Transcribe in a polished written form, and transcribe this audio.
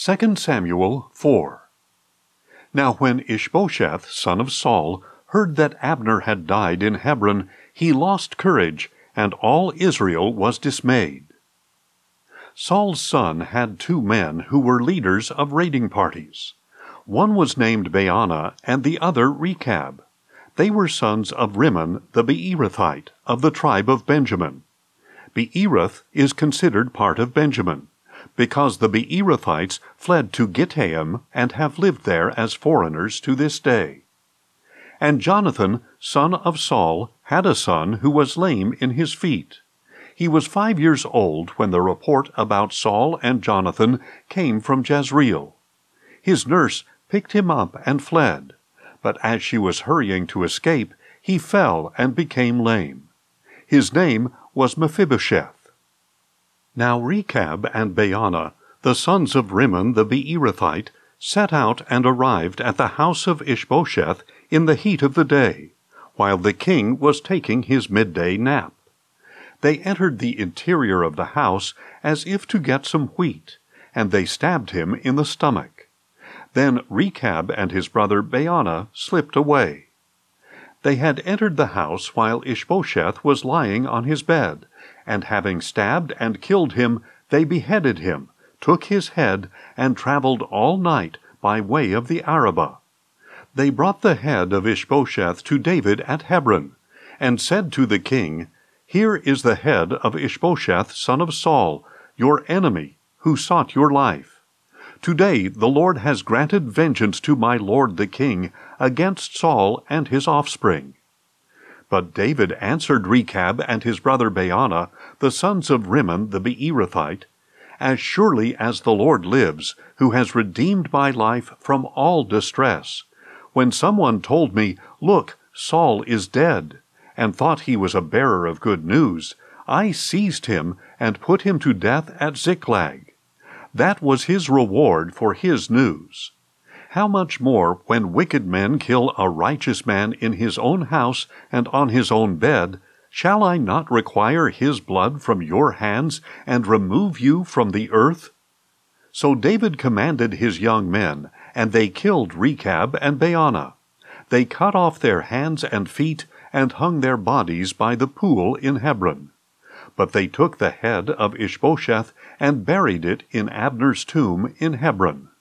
2 Samuel 4. Now when Ishbosheth, son of Saul, heard that Abner had died in Hebron, he lost courage, and all Israel was dismayed. Saul's son had 2 men who were leaders of raiding parties. One was named Baanah, and the other Rechab. They were sons of Rimmon the Beerothite, of the tribe of Benjamin. Beeroth is considered part of Benjamin, because the Beerothites fled to Gittaim and have lived there as foreigners to this day. And Jonathan, son of Saul, had a son who was lame in his feet. He was 5 years old when the report about Saul and Jonathan came from Jezreel. His nurse picked him up and fled, but as she was hurrying to escape, he fell and became lame. His name was Mephibosheth. Now Rechab and Baanah, the sons of Rimmon the Beerothite, set out and arrived at the house of Ishbosheth in the heat of the day, while the king was taking his midday nap. They entered the interior of the house as if to get some wheat, and they stabbed him in the stomach. Then Rechab and his brother Baanah slipped away. They had entered the house while Ishbosheth was lying on his bed, and having stabbed and killed him, they beheaded him, took his head, and traveled all night by way of the Arabah. They brought the head of Ishbosheth to David at Hebron, and said to the king, "Here is the head of Ishbosheth, son of Saul, your enemy, who sought your life. Today the Lord has granted vengeance to my lord the king against Saul and his offspring." But David answered Rechab and his brother Baanah, the sons of Rimmon the Beerothite, "As surely as the Lord lives, who has redeemed my life from all distress, when someone told me, 'Look, Saul is dead,' and thought he was a bearer of good news, I seized him and put him to death at Ziklag. That was his reward for his news. How much more when wicked men kill a righteous man in his own house and on his own bed, shall I not require his blood from your hands and remove you from the earth?" So David commanded his young men, and they killed Rechab and Baanah. They cut off their hands and feet and hung their bodies by the pool in Hebron. But they took the head of Ishbosheth and buried it in Abner's tomb in Hebron.